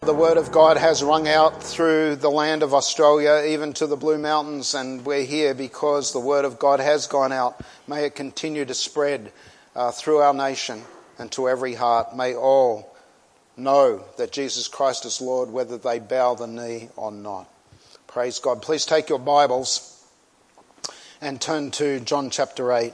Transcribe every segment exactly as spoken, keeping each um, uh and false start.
The word of God has rung out through the land of Australia, even to the Blue Mountains, and we're here because the word of God has gone out. May it continue to spread uh, through our nation and to every heart. May all know that Jesus Christ is Lord, whether they bow the knee or not. Praise God. Please take your Bibles and turn to John chapter eight.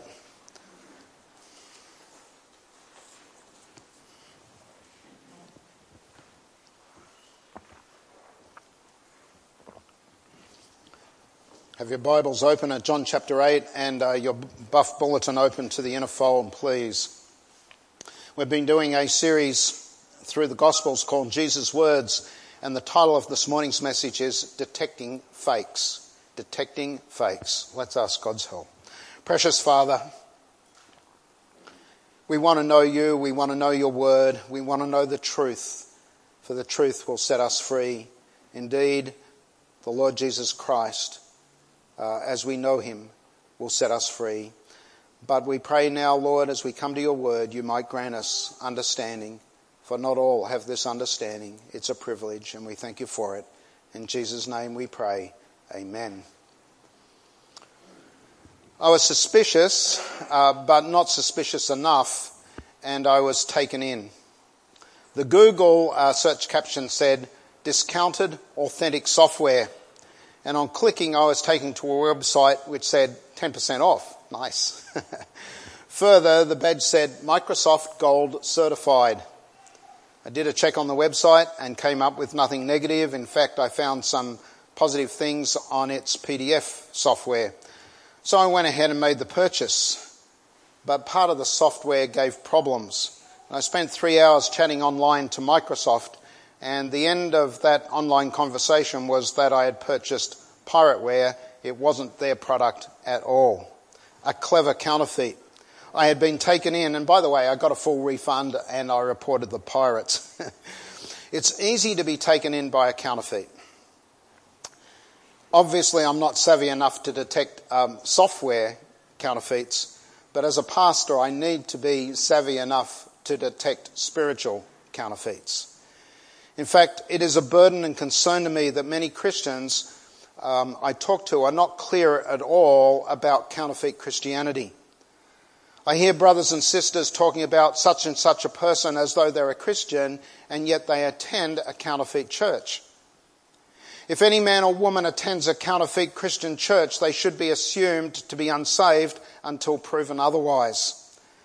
Have your Bibles open at John chapter eight and uh, your buff bulletin open to the inner fold, please. We've been doing a series through the Gospels called Jesus' Words, and the title of this morning's message is Detecting Fakes. Detecting Fakes. Let's ask God's help. Precious Father, we want to know you, we want to know your word, we want to know the truth, for the truth will set us free. Indeed, the Lord Jesus Christ, Uh, as we know him, will set us free. But we pray now, Lord, as we come to your word, you might grant us understanding, for not all have this understanding. It's a privilege, and we thank you for it. In Jesus' name we pray. Amen. I was suspicious, uh, but not suspicious enough, and I was taken in. The Google uh, search caption said, discounted authentic software. And on clicking, I was taken to a website which said ten percent off. Nice. Further, the badge said Microsoft Gold Certified. I did a check on the website and came up with nothing negative. In fact, I found some positive things on its P D F software. So I went ahead and made the purchase. But part of the software gave problems. I spent three hours chatting online to Microsoft, and the end of that online conversation was that I had purchased pirateware. It wasn't their product at all. A clever counterfeit. I had been taken in, and by the way, I got a full refund and I reported the pirates. It's easy to be taken in by a counterfeit. Obviously, I'm not savvy enough to detect um, software counterfeits, but as a pastor, I need to be savvy enough to detect spiritual counterfeits. In fact, it is a burden and concern to me that many Christians um, I talk to are not clear at all about counterfeit Christianity. I hear brothers and sisters talking about such and such a person as though they're a Christian, and yet they attend a counterfeit church. If any man or woman attends a counterfeit Christian church, they should be assumed to be unsaved until proven otherwise.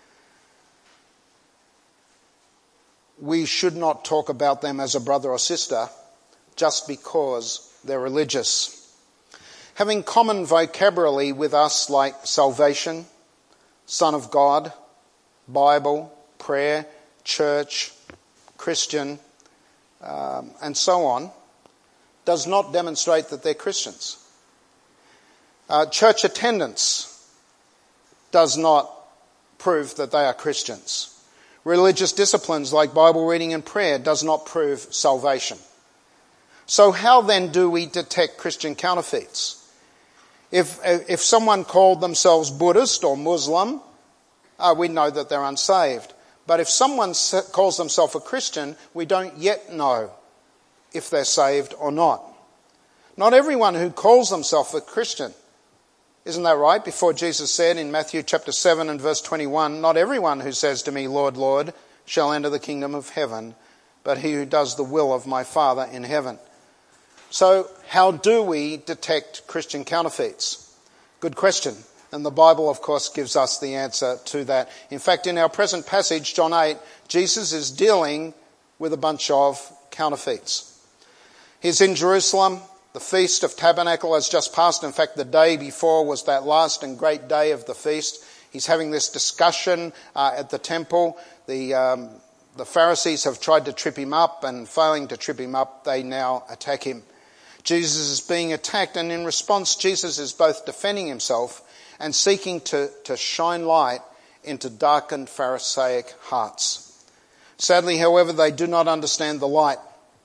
We should not talk about them as a brother or sister just because they're religious. Having common vocabulary with us like salvation, Son of God, Bible, prayer, church, Christian, um, and so on, does not demonstrate that they're Christians. Uh, church attendance does not prove that they are Christians. Religious disciplines like Bible reading and prayer does not prove salvation. So how then do we detect Christian counterfeits? If if someone called themselves Buddhist or Muslim, uh, we know that they're unsaved. But if someone calls themselves a Christian, we don't yet know if they're saved or not. Not everyone who calls themselves a Christian. Isn't that right? Before Jesus said in Matthew chapter seven and verse twenty-one, not everyone who says to me, Lord, Lord, shall enter the kingdom of heaven, but he who does the will of my Father in heaven. So how do we detect Christian counterfeits? Good question. And the Bible, of course, gives us the answer to that. In fact, in our present passage, John eight, Jesus is dealing with a bunch of counterfeits. He's in Jerusalem. The Feast of Tabernacle has just passed. In fact, the day before was that last and great day of the feast. He's having this discussion uh, at the temple. The um, the Pharisees have tried to trip him up, and failing to trip him up, they now attack him. Jesus is being attacked, and in response, Jesus is both defending himself and seeking to, to shine light into darkened Pharisaic hearts. Sadly, however, they do not understand the light.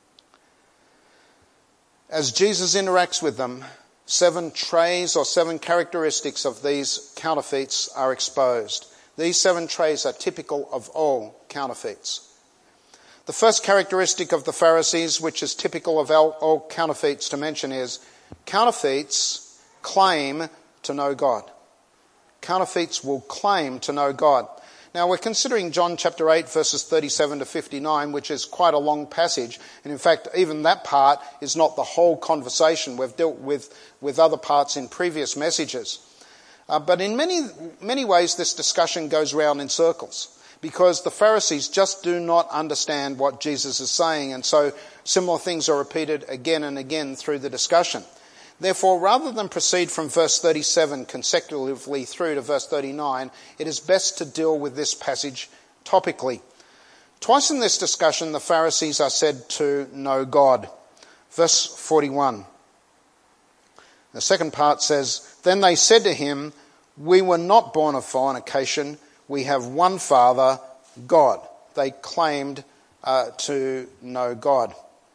As Jesus interacts with them, seven traits or seven characteristics of these counterfeits are exposed. These seven traits are typical of all counterfeits. The first characteristic of the Pharisees, which is typical of all counterfeits to mention, is counterfeits claim to know God. Counterfeits will claim to know God. Now we're considering John chapter eight verses thirty-seven to fifty-nine, which is quite a long passage. And in fact, even that part is not the whole conversation. We've dealt with, with other parts in previous messages. Uh, but in many, many ways, this discussion goes round in circles, because the Pharisees just do not understand what Jesus is saying, and so similar things are repeated again and again through the discussion. Therefore, rather than proceed from verse thirty-seven consecutively through to verse thirty-nine, it is best to deal with this passage topically. Twice in this discussion, the Pharisees are said to know God. Verse forty-one. The second part says, "Then they said to him, 'We were not born of fornication. We have one Father, God.'" They claimed uh, to know God.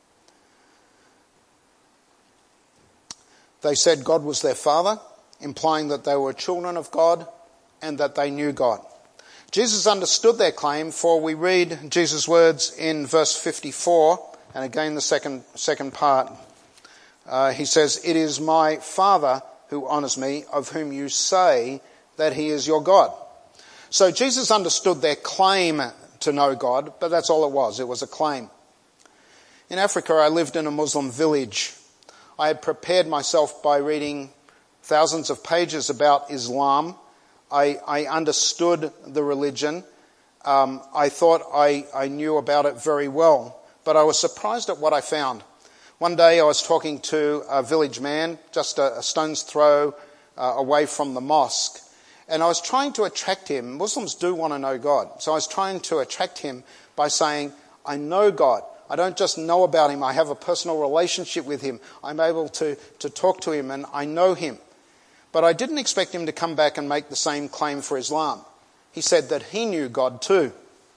They said God was their Father, implying that they were children of God and that they knew God. Jesus understood their claim, for we read Jesus' words in verse fifty-four, and again the second, second part. Uh, he says, "It is my Father who honours me, of whom you say that he is your God." So Jesus understood their claim to know God, but that's all it was. It was a claim. In Africa, I lived in a Muslim village. I had prepared myself by reading thousands of pages about Islam. I, I understood the religion. Um, I thought I, I knew about it very well, but I was surprised at what I found. One day I was talking to a village man just a, a stone's throw uh, away from the mosque, and I was trying to attract him. Muslims do want to know God, so I was trying to attract him by saying, "I know God. I don't just know about him, I have a personal relationship with him. I'm able to, to talk to him and I know him." But I didn't expect him to come back and make the same claim for Islam. He said that he knew God too.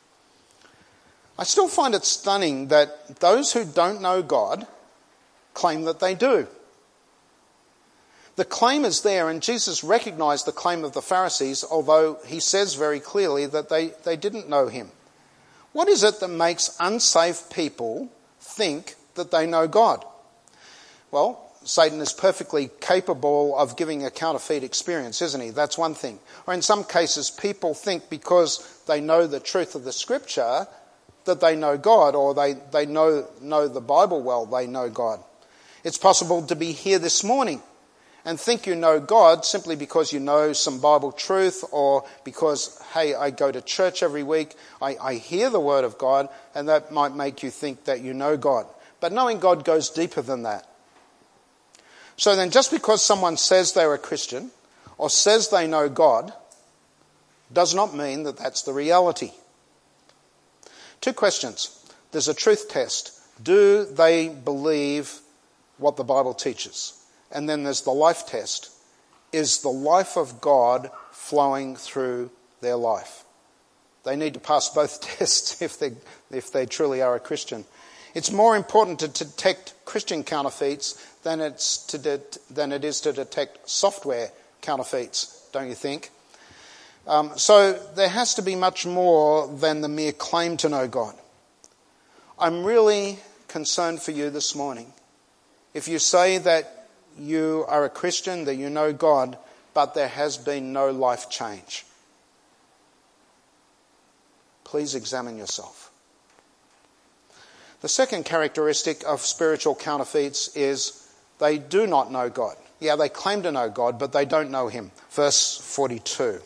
I still find it stunning that those who don't know God claim that they do. The claim is there, and Jesus recognized the claim of the Pharisees, although he says very clearly that they, they didn't know him. What is it that makes unsafe people think that they know God? Well, Satan is perfectly capable of giving a counterfeit experience, isn't he? That's one thing. Or in some cases, people think because they know the truth of the Scripture that they know God, or they, they know, know the Bible well, they know God. It's possible to be here this morning and think you know God simply because you know some Bible truth, or because, hey, I go to church every week, I, I hear the word of God, and that might make you think that you know God. But knowing God goes deeper than that. So then just because someone says they're a Christian or says they know God does not mean that that's the reality. Two questions. There's a truth test. Do they believe what the Bible teaches? And then there's the life test. Is the life of God flowing through their life? They need to pass both tests if they if they truly are a Christian. It's more important to detect Christian counterfeits than it's to de- than it is to detect software counterfeits, don't you think? Um, so there has to be much more than the mere claim to know God. I'm really concerned for you this morning. If you say that you are a Christian, that you know God, but there has been no life change, please examine yourself. The second characteristic of spiritual counterfeits is they do not know God. Yeah, they claim to know God, but they don't know him. Verse forty-two.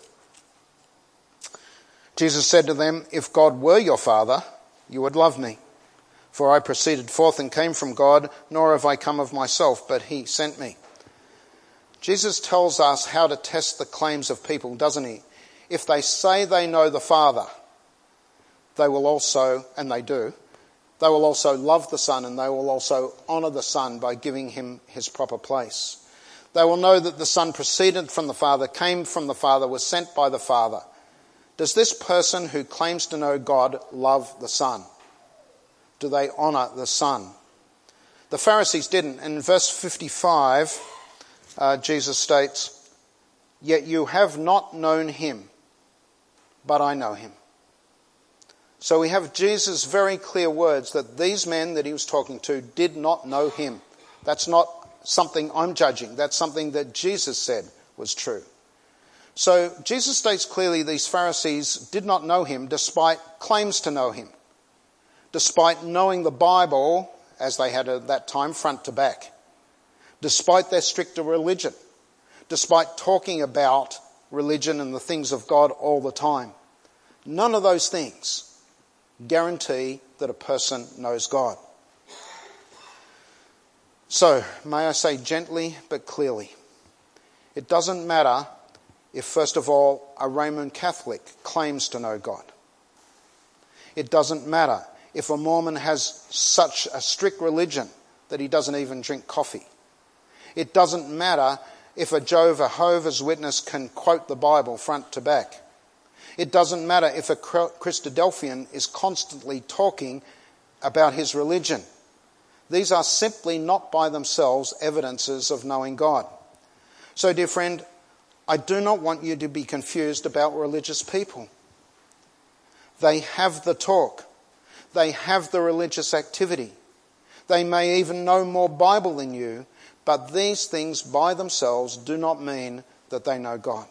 Jesus said to them, "If God were your Father, you would love me. For I proceeded forth and came from God, nor have I come of myself, but he sent me." Jesus tells us how to test the claims of people, doesn't he? If they say they know the Father, they will also, and they do, they will also love the Son, and they will also honour the Son by giving him his proper place. They will know that the Son proceeded from the Father, came from the Father, was sent by the Father. Does this person who claims to know God love the Son? Do they honour the Son? The Pharisees didn't. And in verse fifty-five, uh, Jesus states, "Yet you have not known him, but I know him." So we have Jesus' very clear words that these men that he was talking to did not know him. That's not something I'm judging. That's something that Jesus said was true. So Jesus states clearly these Pharisees did not know him despite claims to know him, despite knowing the Bible, as they had at that time, front to back, despite their stricter religion, despite talking about religion and the things of God all the time. None of those things guarantee that a person knows God. So, may I say gently but clearly, it doesn't matter if, first of all, a Roman Catholic claims to know God. It doesn't matter if a Mormon has such a strict religion that he doesn't even drink coffee. It doesn't matter if a Jehovah's Witness can quote the Bible front to back. It doesn't matter if a Christadelphian is constantly talking about his religion. These are simply not by themselves evidences of knowing God. So, dear friend, I do not want you to be confused about religious people. They have the talk. They have the religious activity. They may even know more Bible than you, but these things by themselves do not mean that they know God.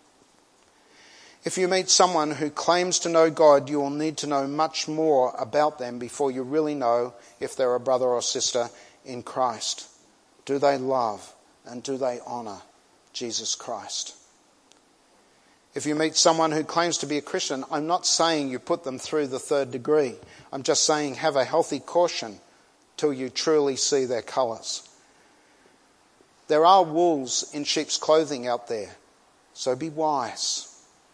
If you meet someone who claims to know God, you will need to know much more about them before you really know if they're a brother or sister in Christ. Do they love and do they honour Jesus Christ? If you meet someone who claims to be a Christian, I'm not saying you put them through the third degree. I'm just saying have a healthy caution till you truly see their colours. There are wolves in sheep's clothing out there, so be wise.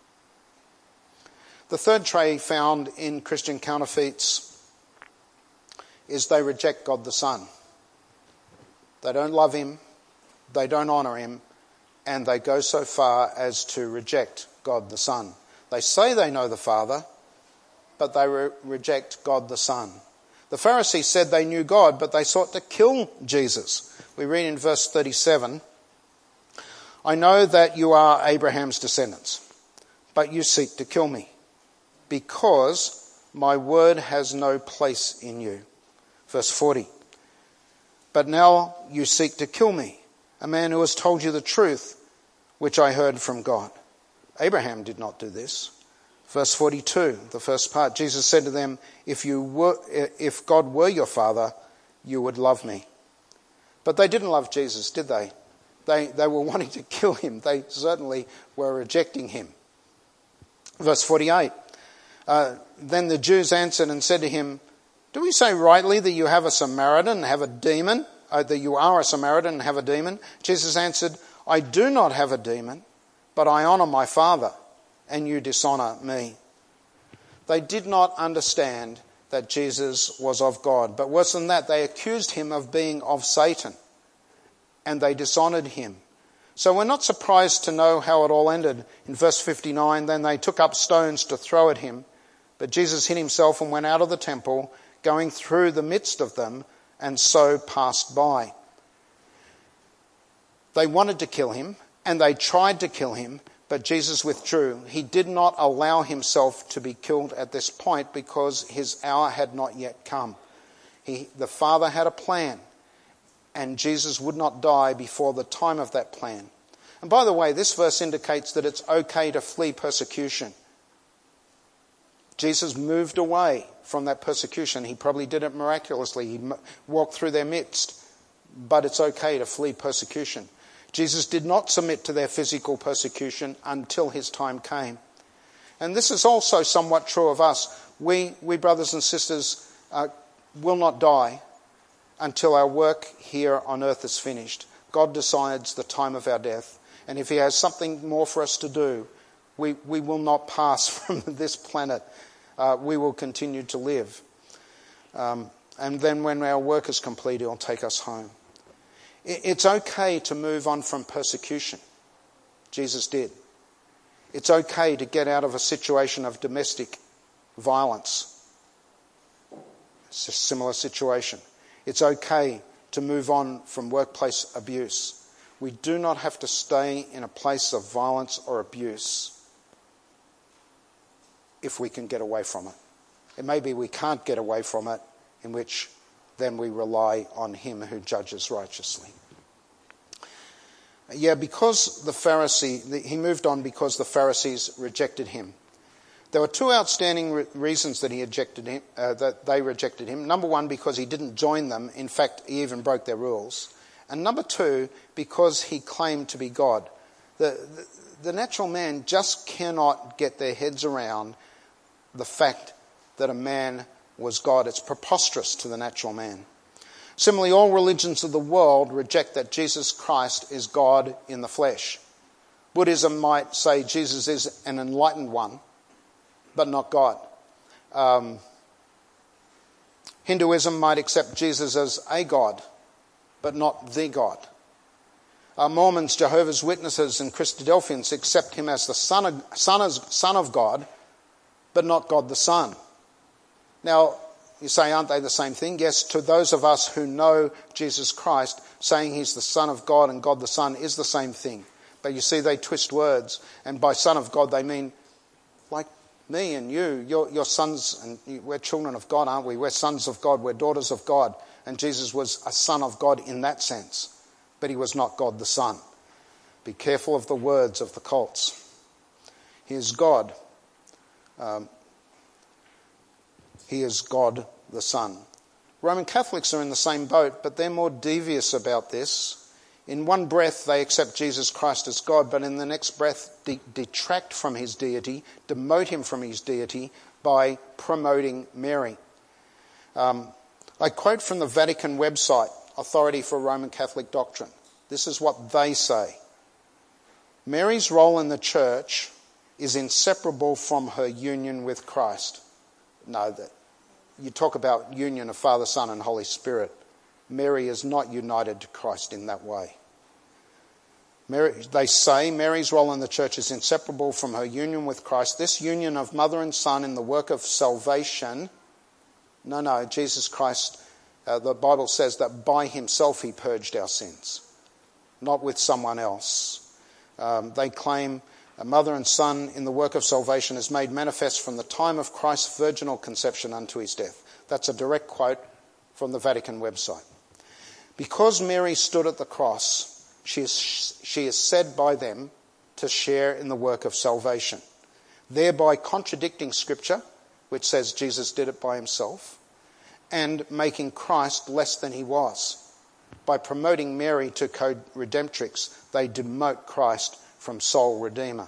The third trait found in Christian counterfeits is they reject God the Son. They don't love him, they don't honour him, and they go so far as to reject God the Son. They say they know the Father, but they re- reject God the Son. The Pharisees said they knew God, but they sought to kill Jesus. We read in verse thirty-seven, I know that you are Abraham's descendants, but you seek to kill me, because my word has no place in you. Verse forty, but now you seek to kill me, a man who has told you the truth, which I heard from God. Abraham did not do this. Verse forty-two, the first part, Jesus said to them, if you were, if God were your father, you would love me. But they didn't love Jesus, did they? They, they were wanting to kill him. They certainly were rejecting him. Verse forty-eight, uh, then the Jews answered and said to him, do we say rightly that you have a Samaritan and have a demon, uh, that you are a Samaritan and have a demon? Jesus answered, I do not have a demon, but I honour my Father, and you dishonour me. They did not understand that Jesus was of God. But worse than that, they accused him of being of Satan, and they dishonoured him. So we're not surprised to know how it all ended. In verse fifty-nine, then they took up stones to throw at him, but Jesus hid himself and went out of the temple, going through the midst of them, and so passed by. They wanted to kill him, and they tried to kill him, but Jesus withdrew. He did not allow himself to be killed at this point because his hour had not yet come. He, the Father had a plan, and Jesus would not die before the time of that plan. And by the way, this verse indicates that it's okay to flee persecution. Jesus moved away from that persecution. He probably did it miraculously. He walked through their midst. But it's okay to flee persecution. Jesus did not submit to their physical persecution until his time came. And this is also somewhat true of us. We, we brothers and sisters, uh, will not die until our work here on earth is finished. God decides the time of our death. And if he has something more for us to do, we, we will not pass from this planet. Uh, we will continue to live. Um, and then when our work is complete, he'll take us home. It's okay to move on from persecution. Jesus did. It's okay to get out of a situation of domestic violence. It's a similar situation. It's okay to move on from workplace abuse. We do not have to stay in a place of violence or abuse if we can get away from it. It may be we can't get away from it, in which then we rely on him who judges righteously. Yeah, because the Pharisee, he moved on because the Pharisees rejected him. There were two outstanding re- reasons that he rejected him, uh, that they rejected him. Number one, because he didn't join them. In fact, he even broke their rules. And number two, because he claimed to be God. The, the, the natural man just cannot get their heads around the fact that a man was God. It's preposterous to the natural man. Similarly, all religions of the world reject that Jesus Christ is God in the flesh. Buddhism might say Jesus is an enlightened one, but not God. Um, Hinduism might accept Jesus as a God, but not the God. Uh, Mormons, Jehovah's Witnesses and Christadelphians accept him as the son of, son, of, son of God, but not God the Son. Now, you say, aren't they the same thing? Yes, to those of us who know Jesus Christ, saying he's the Son of God and God the Son is the same thing. But you see, they twist words, and by Son of God they mean like me and you. You're, you're sons, and we're children of God, aren't we? We're sons of God, we're daughters of God. And Jesus was a son of God in that sense, but he was not God the Son. Be careful of the words of the cults. He is God. Um, He is God the Son. Roman Catholics are in the same boat, but they're more devious about this. In one breath, they accept Jesus Christ as God, but in the next breath, de- detract from his deity, demote him from his deity by promoting Mary. Um, I quote from the Vatican website, Authority for Roman Catholic Doctrine. This is what they say. Mary's role in the church is inseparable from her union with Christ. No, that you talk about union of Father, Son and Holy Spirit. Mary is not united to Christ in that way. Mary, they say Mary's role in the church is inseparable from her union with Christ. This union of mother and son in the work of salvation. No, no, Jesus Christ, uh, the Bible says that by himself he purged our sins, not with someone else. Um, they claim a mother and son in the work of salvation is made manifest from the time of Christ's virginal conception unto his death. That's a direct quote from the Vatican website. Because Mary stood at the cross, she is, she is said by them to share in the work of salvation, thereby contradicting Scripture, which says Jesus did it by himself, and making Christ less than he was. By promoting Mary to co-redemptrix, they demote Christ from sole redeemer.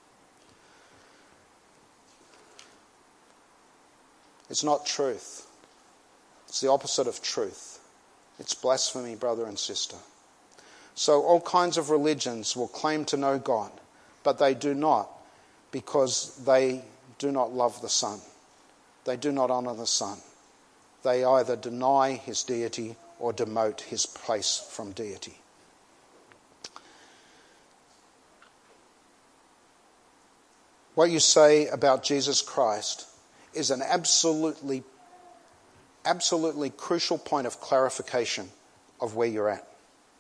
It's not truth. It's the opposite of truth. It's blasphemy, brother and sister. So all kinds of religions will claim to know God, but they do not, because they do not love the Son. They do not honour the Son. They either deny his deity or demote his place from deity. What you say about Jesus Christ is an absolutely, absolutely crucial point of clarification of where you're at.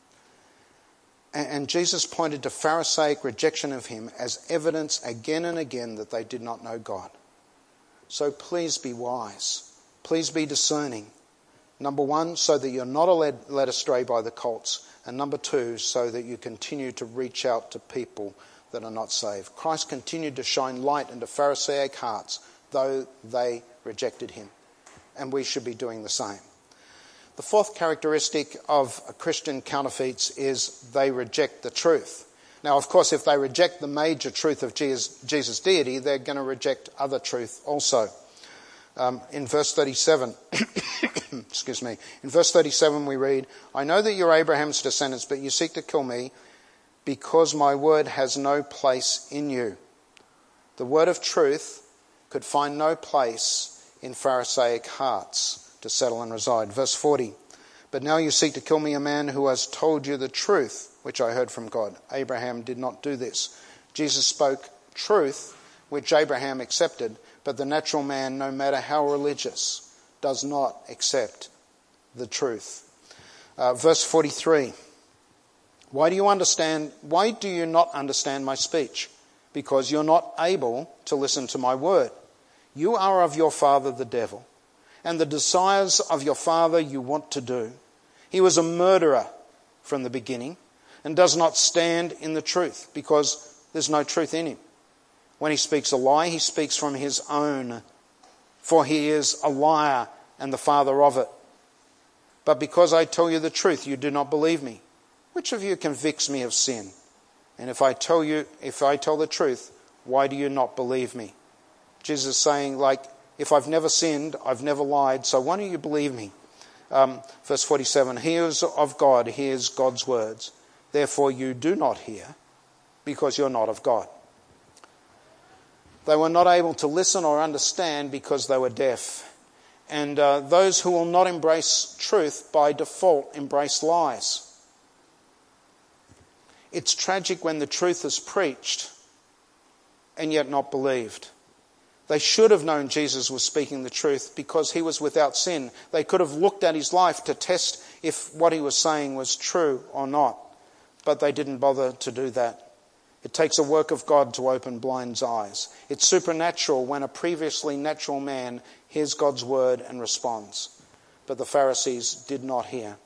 And Jesus pointed to Pharisaic rejection of him as evidence again and again that they did not know God. So please be wise. Please be discerning. Number one, so that you're not led, led astray by the cults. And number two, so that you continue to reach out to people that are not saved. Christ continued to shine light into Pharisaic hearts, though they rejected him. And we should be doing the same. The fourth characteristic of Christian counterfeits is they reject the truth. Now, of course, if they reject the major truth of Jesus, Jesus' deity, they're going to reject other truth also. Um, in verse thirty-seven, excuse me, in verse thirty-seven we read, I know that you're Abraham's descendants, but you seek to kill me, because my word has no place in you. The word of truth could find no place in Pharisaic hearts to settle and reside. Verse forty, but now you seek to kill me, a man who has told you the truth, which I heard from God. Abraham did not do this. Jesus spoke truth, which Abraham accepted, but the natural man, no matter how religious, does not accept the truth. Uh, verse forty-three. Why do you understand? Why do you not understand my speech? Because you're not able to listen to my word. You are of your father the devil, and the desires of your father you want to do. He was a murderer from the beginning and does not stand in the truth because there's no truth in him. When he speaks a lie, he speaks from his own, for he is a liar and the father of it. But because I tell you the truth, you do not believe me. Which of you convicts me of sin? And if I tell you, if I tell the truth, why do you not believe me? Jesus is saying, like, if I've never sinned, I've never lied, so why don't you believe me? Um, verse forty-seven, he who is of God hears God's words. Therefore you do not hear, because you're not of God. They were not able to listen or understand because they were deaf. And uh, those who will not embrace truth by default embrace lies. It's tragic when the truth is preached and yet not believed. They should have known Jesus was speaking the truth because he was without sin. They could have looked at his life to test if what he was saying was true or not. But they didn't bother to do that. It takes a work of God to open blind eyes. It's supernatural when a previously natural man hears God's word and responds. But the Pharisees did not hear.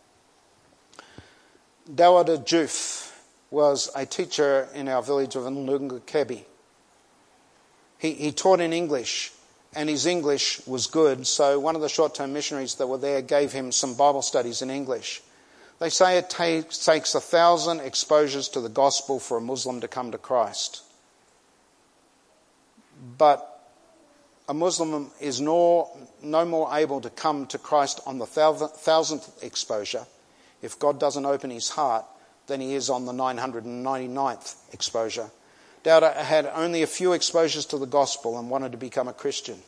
Dawada Juf was a teacher in our village of Nlungakebi. He, he taught in English, and his English was good, so one of the short-term missionaries that were there gave him some Bible studies in English. They say it takes, takes a thousand exposures to the gospel for a Muslim to come to Christ. But a Muslim is no, no more able to come to Christ on the thousandth exposure if God doesn't open his heart than he is on the nine hundred ninety-ninth exposure. Dawda had only a few exposures to the gospel and wanted to become a Christian.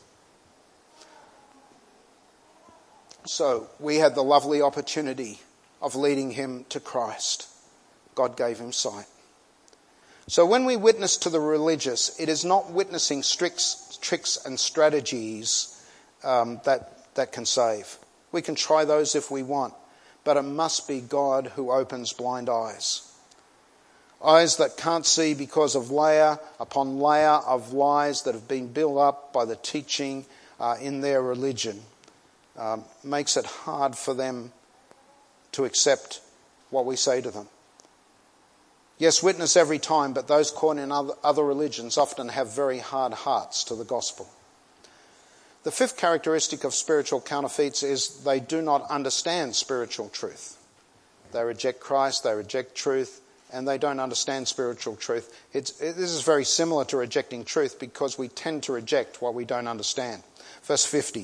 So we had the lovely opportunity of leading him to Christ. God gave him sight. So when we witness to the religious, it is not witnessing tricks, tricks and strategies um, that, that can save. We can try those if we want, but it must be God who opens blind eyes. Eyes that can't see because of layer upon layer of lies that have been built up by the teaching uh, in their religion. Um, makes it hard for them to accept what we say to them. Yes, witness every time, but those caught in other, other religions often have very hard hearts to the gospel. The fifth characteristic of spiritual counterfeits is they do not understand spiritual truth. They reject Christ, they reject truth, and they don't understand spiritual truth. It's, it, this is very similar to rejecting truth because we tend to reject what we don't understand. Verse fifty.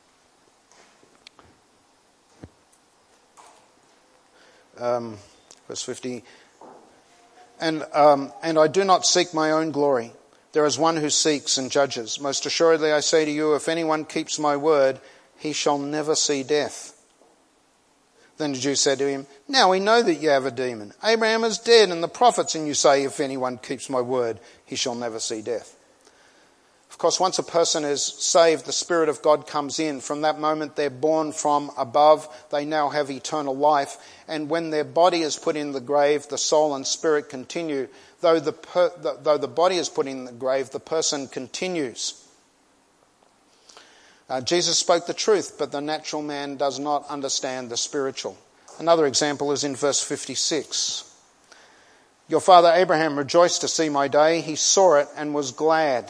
Um, verse fifty. And, um, and I do not seek my own glory. There is one who seeks and judges. Most assuredly I say to you, if anyone keeps my word, he shall never see death. Then the Jews said to him, now we know that you have a demon. Abraham is dead and the prophets, and you say, if anyone keeps my word, he shall never see death. Of course, once a person is saved, the Spirit of God comes in. From that moment, they're born from above. They now have eternal life. And when their body is put in the grave, the soul and spirit continue. Though the, per, the, though the body is put in the grave, the person continues. Uh, Jesus spoke the truth, but the natural man does not understand the spiritual. Another example is in verse fifty-six. Your father Abraham rejoiced to see my day. He saw it and was glad.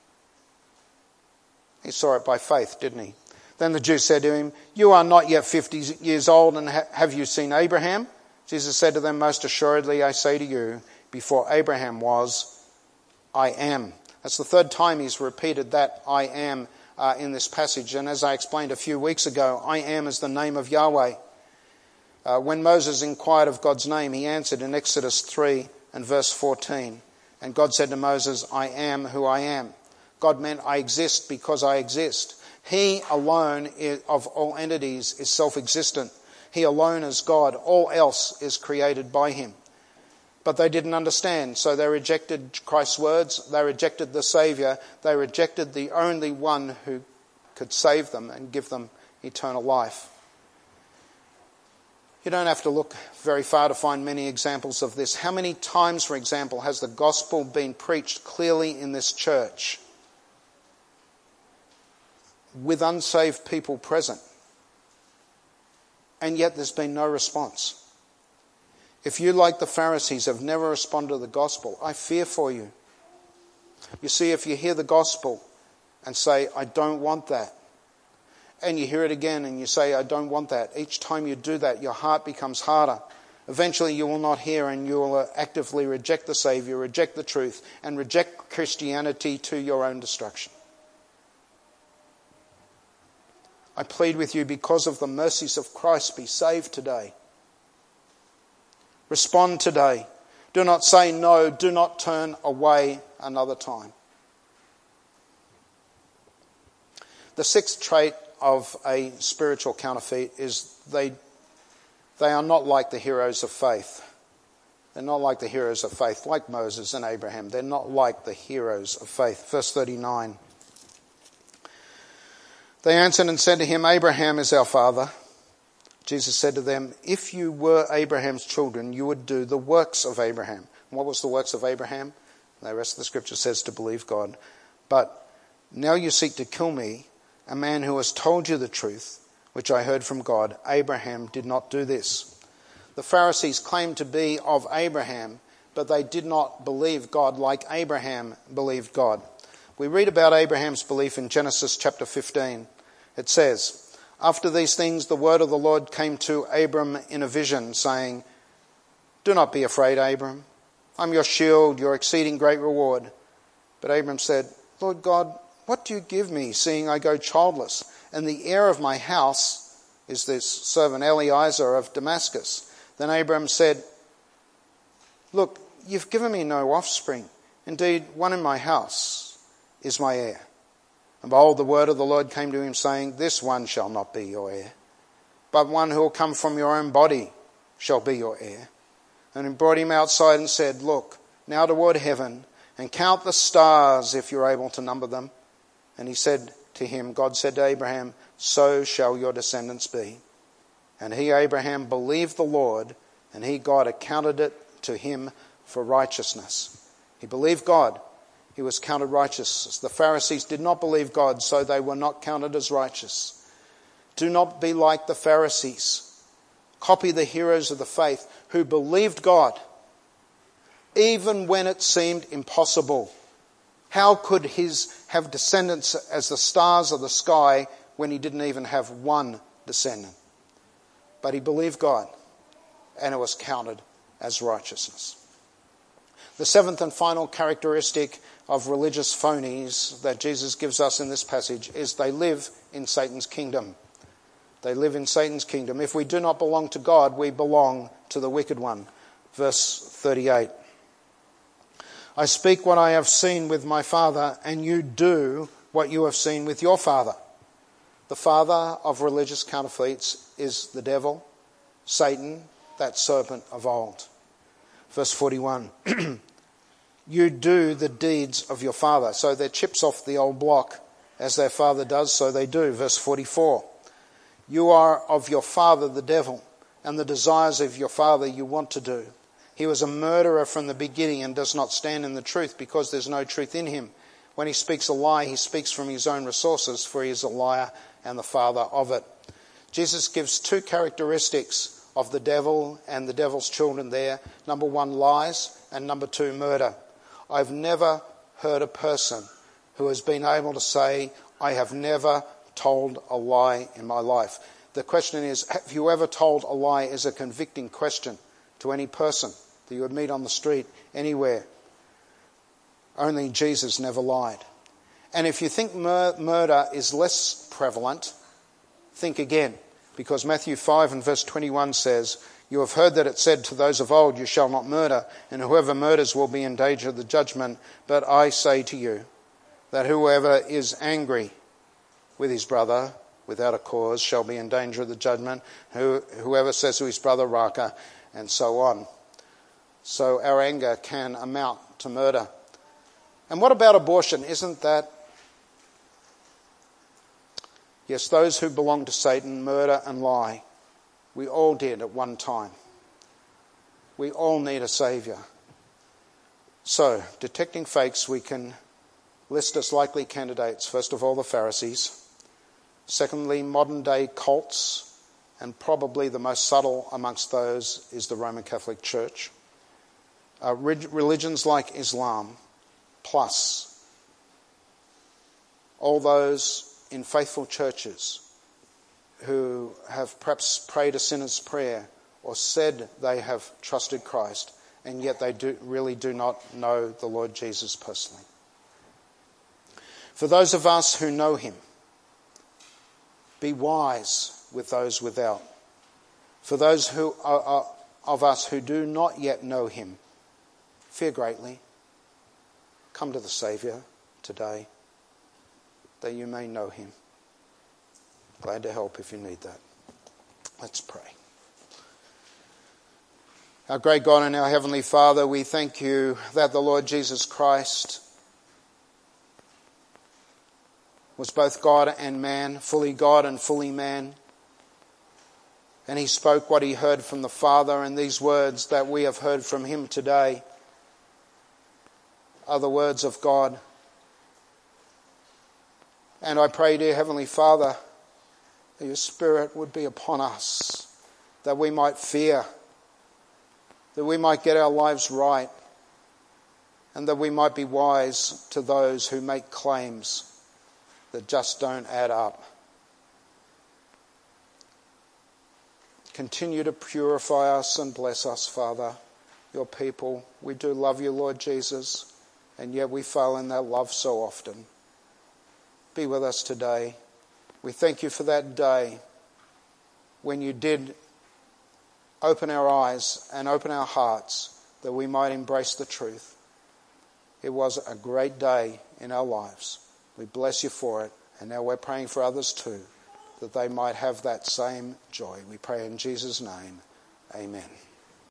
He saw it by faith, didn't he? Then the Jews said to him, you are not yet fifty years old, and ha- have you seen Abraham? Jesus said to them, most assuredly I say to you, before Abraham was, I am. That's the third time he's repeated that I am uh, in this passage. And as I explained a few weeks ago, I am is the name of Yahweh. Uh, when Moses inquired of God's name, he answered in Exodus three and verse fourteen. And God said to Moses, I am who I am. God meant I exist because I exist. He alone is, of all entities is self-existent. He alone is God. All else is created by him. But they didn't understand, so they rejected Christ's words. They rejected the Saviour. They rejected the only one who could save them and give them eternal life. You don't have to look very far to find many examples of this. How many times, for example, has the gospel been preached clearly in this church? with unsaved people present. And yet there's been no response. If you, like the Pharisees, have never responded to the gospel, I fear for you. You see, if you hear the gospel and say, I don't want that, and you hear it again and you say, I don't want that, each time you do that, your heart becomes harder. Eventually you will not hear, and you will actively reject the Saviour, reject the truth, and reject Christianity to your own destruction. I plead with you, because of the mercies of Christ, be saved today. Respond today. Do not say no. Do not turn away another time. The sixth trait of a spiritual counterfeit is they, they are not like the heroes of faith. They're not like the heroes of faith, like Moses and Abraham. They're not like the heroes of faith. Verse thirty-nine. They answered and said to him, Abraham is our father. Jesus said to them, if you were Abraham's children, you would do the works of Abraham. And what was the works of Abraham? The rest of the scripture says to believe God. But now you seek to kill me, a man who has told you the truth, which I heard from God. Abraham did not do this. The Pharisees claimed to be of Abraham, but they did not believe God like Abraham believed God. We read about Abraham's belief in Genesis chapter fifteen. It says, after these things the word of the Lord came to Abram in a vision, saying, do not be afraid, Abram. I'm your shield, your exceeding great reward. But Abram said, Lord God, what do you give me, seeing I go childless? And the heir of my house is this servant Eliezer of Damascus. Then Abram said, look, you've given me no offspring. Indeed, one in my house is my heir. And behold, the word of the Lord came to him, saying, this one shall not be your heir, but one who will come from your own body shall be your heir. And he brought him outside and said, look now toward heaven and count the stars if you're able to number them. And he said to him, God said to Abraham, so shall your descendants be. And he, Abraham, believed the Lord, and he, God, accounted it to him for righteousness. He believed God. He was counted righteous. The Pharisees did not believe God, so they were not counted as righteous. Do not be like the Pharisees. Copy the heroes of the faith who believed God, even when it seemed impossible. How could his have descendants as the stars of the sky when he didn't even have one descendant? But he believed God, and it was counted as righteousness. The seventh and final characteristic of religious phonies that Jesus gives us in this passage is they live in Satan's kingdom. They live in Satan's kingdom. If we do not belong to God, we belong to the wicked one. Verse thirty-eight. I speak what I have seen with my father, and you do what you have seen with your father. The father of religious counterfeits is the devil, Satan, that serpent of old. Verse forty-one. You do the deeds of your father. So they're chips off the old block. As their father does, so they do. Verse forty-four. You are of your father the devil, and the desires of your father you want to do. He was a murderer from the beginning and does not stand in the truth, because there's no truth in him. When he speaks a lie, he speaks from his own resources, for he is a liar and the father of it. Jesus gives two characteristics of the devil and the devil's children there. Number one, lies, and number two, murder. I've never heard a person who has been able to say, I have never told a lie in my life. The question is, have you ever told a lie is a convicting question to any person that you would meet on the street, anywhere. Only Jesus never lied. And if you think mur- murder is less prevalent, think again. Because Matthew five and verse twenty-one says, you have heard that it said to those of old, you shall not murder, and whoever murders will be in danger of the judgment. But I say to you that whoever is angry with his brother without a cause shall be in danger of the judgment. Who, whoever says to his brother, Raka, and so on. So our anger can amount to murder. And what about abortion? Isn't that? Yes, those who belong to Satan murder and lie. We all did at one time. We all need a saviour. So, detecting fakes, we can list as likely candidates. First of all, the Pharisees. Secondly, modern day cults, and probably the most subtle amongst those is the Roman Catholic Church. Uh, religions like Islam, plus all those in faithful churches who have perhaps prayed a sinner's prayer or said they have trusted Christ, and yet they do, really do not know the Lord Jesus personally. For those of us who know him, be wise with those without. For those who are, are, of us who do not yet know him, fear greatly. Come to the Saviour today, that you may know him. Glad to help if you need that. Let's pray. Our great God and our Heavenly Father, we thank you that the Lord Jesus Christ was both God and man, fully God and fully man. And he spoke what he heard from the Father, and these words that we have heard from him today are the words of God. And I pray, dear Heavenly Father, that your Spirit would be upon us, that we might fear, that we might get our lives right, and that we might be wise to those who make claims that just don't add up. Continue to purify us and bless us, Father, your people. We do love you, Lord Jesus, and yet we fail in that love so often. Be with us today. We thank you for that day when you did open our eyes and open our hearts that we might embrace the truth. It was a great day in our lives. We bless you for it, and now we're praying for others too, that they might have that same joy. We pray in Jesus' name. Amen.